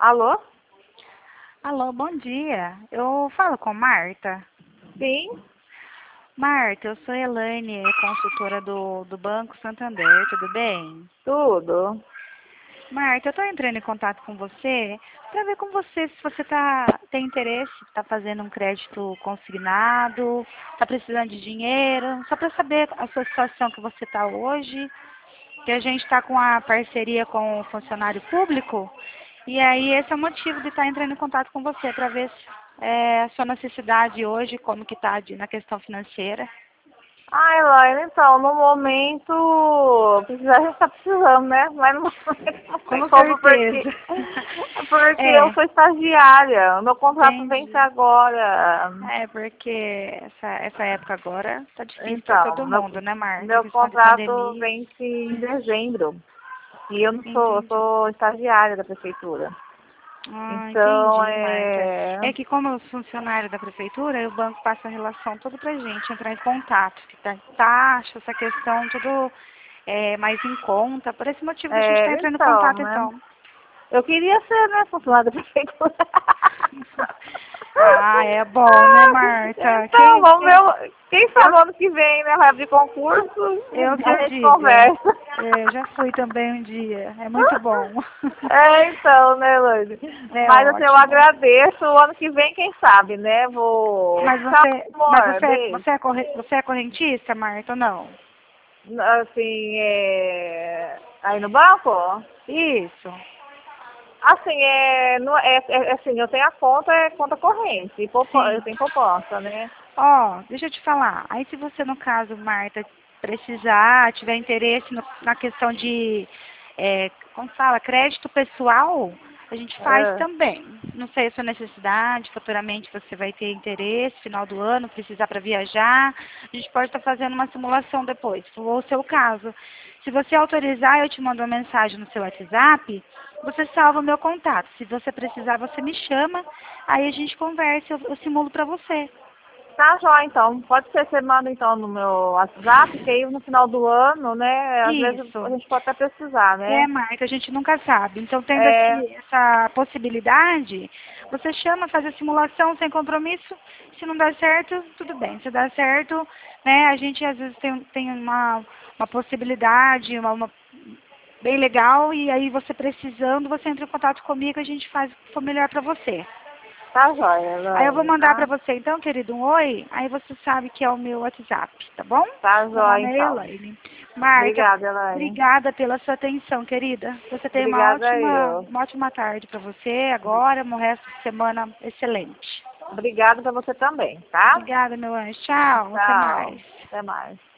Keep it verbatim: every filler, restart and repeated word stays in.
Alô? Alô, bom dia. Eu falo com Marta. Sim? Marta, eu sou Elaine, consultora do, do Banco Santander, tudo bem? Tudo. Marta, eu estou entrando em contato com você para ver com você se você tá, tem interesse, está fazendo um crédito consignado, está precisando de dinheiro, só para saber a sua situação que você está hoje, que a gente está com a parceria com o funcionário público, e aí esse é o motivo de estar entrando em contato com você, para ver se, é, a sua necessidade hoje, como que está na questão financeira. Ah, Elaine, então, no momento, precisar já está precisando, né? Mas no momento não tem Com como, porque, certeza. porque eu É, sou estagiária. O meu contrato vence entendi. agora. É, porque essa, essa época agora tá difícil para Então, todo meu, mundo, né, Marta? meu Questão de contrato pandemia. vence em dezembro. E eu não sou, eu Entendi. sou estagiária da prefeitura. Ah, Então, entendi, Marta. é... É que como eu sou funcionário da prefeitura, o banco passa a relação toda pra gente, entrar em contato, que tá taxa, essa questão, tudo é, mais em conta. Por esse motivo que a gente está É, entrando em então, contato, né? então. Eu queria ser, né, funcionária da prefeitura. Ah, é bom, né, Marta? Então, Quem, vamos quem, ver. Quem eu sabe ano que vem, né? Vai abrir concurso, Eu que a eu gente diga. conversa. É, já fui também um dia. É muito bom. É, então, né, Luiz? É Mas assim, eu ótimo. agradeço. O ano que vem, quem sabe, né? Vou. Mas Tchau, você, mas amor. você, é- Beijo. você é corre, você é correntista, Marta, ou não? Assim, é... aí no banco? Isso. Assim, é, não, é, é, é assim, eu tenho a conta, é conta corrente, e poupa- eu Sim. tenho poupança, né? Ó, deixa eu te falar. Aí se você, no caso, Marta, precisar, tiver interesse no- na questão de, é, como fala, crédito pessoal, a gente faz É. também. Não sei a sua necessidade, futuramente você vai ter interesse, final do ano, precisar para viajar. A gente pode estar fazendo uma simulação depois, se for o seu caso. Se você autorizar, eu te mando uma mensagem no seu WhatsApp, você salva o meu contato. Se você precisar, você me chama, aí a gente conversa, eu, eu simulo para você. Tá jóia, então. Pode ser, você manda então no meu WhatsApp, que aí no final do ano, né, às vezes a Isso. gente pode até precisar, É, né? Marta, a gente nunca sabe. Então, tendo É, esse, essa possibilidade, você chama, faz a simulação sem compromisso. Se não der certo, tudo bem. Se der certo, né, a gente às vezes tem, tem uma, uma possibilidade, uma, uma- bem legal, e aí você precisando, você entra em contato comigo, a gente faz o que for melhor para você. tá jóia, Aí eu vou Elaine, mandar tá? para você, então, querido, um oi, aí você sabe que é o meu WhatsApp, tá bom? Tá Meu jóia, nome é então. Elaine. Marta, Obrigada, Elaine. obrigada pela sua atenção, querida. Você tem uma Obrigada ótima, eu. uma ótima tarde para você agora, um resto de semana excelente. Obrigada pra você também, tá? Obrigada, meu anjo. Tchau, até Tchau. mais. Até mais.